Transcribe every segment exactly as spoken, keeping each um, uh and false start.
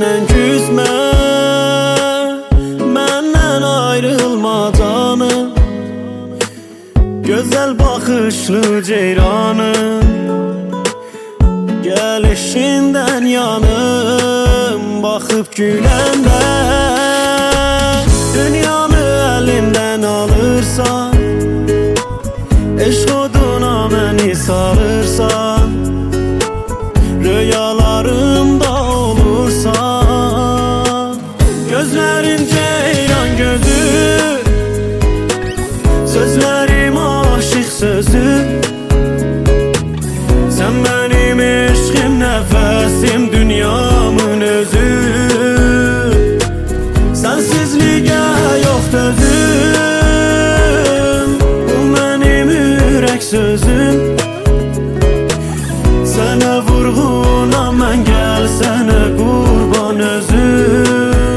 məndən küsmə, məndən ayrılma canım. Gözəl baxışlı ceyranım, gəlişindən yanım. Baxıb güləndə dünyanı əlimdən alırsan, eşq oduna məni salırsan, rüyalarımda olursan. Gözlərin ceyran gözü, sözlərim aşıq sözü. Sən mənim eşqim, nəfəsim, dünyamın özü. Sənsizliyə yox dözüm, bu mənim ürək sözüm. Sənə vurğuna mən gəl, sənə qurban özüm.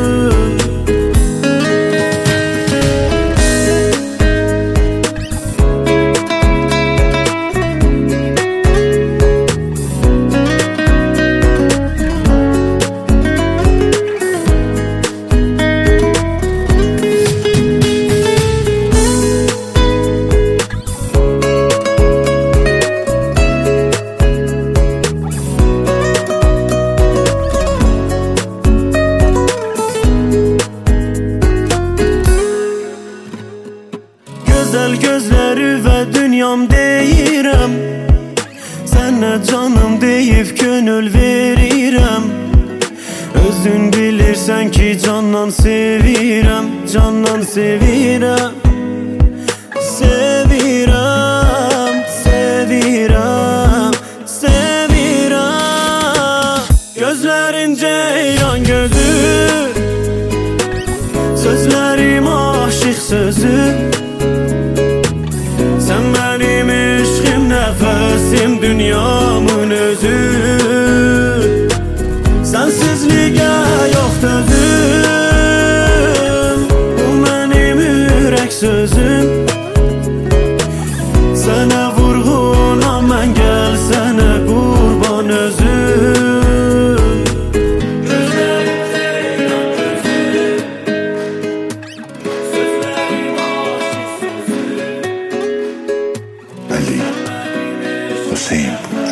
Gözəl gözləri və dünyam deyirəm, sənə canım deyib könül verirəm. Özün bilirsən ki candan sevirəm, candan sevirəm. Sevirəm, sevirəm, sevirəm. Gözlərin ceyran gözü, sözlərim aşıq sözü. Sən mənim eşqim, nəfəsim, dünyamın özü. Sənsizliyə yox dözüm, bu mənim ürək sözüm. Sənə vurğuna mən gəl, sənə qurban özüm. Gözlərim ceyran gözü, sözlərim aşıq sözü. Ali Hüseyin.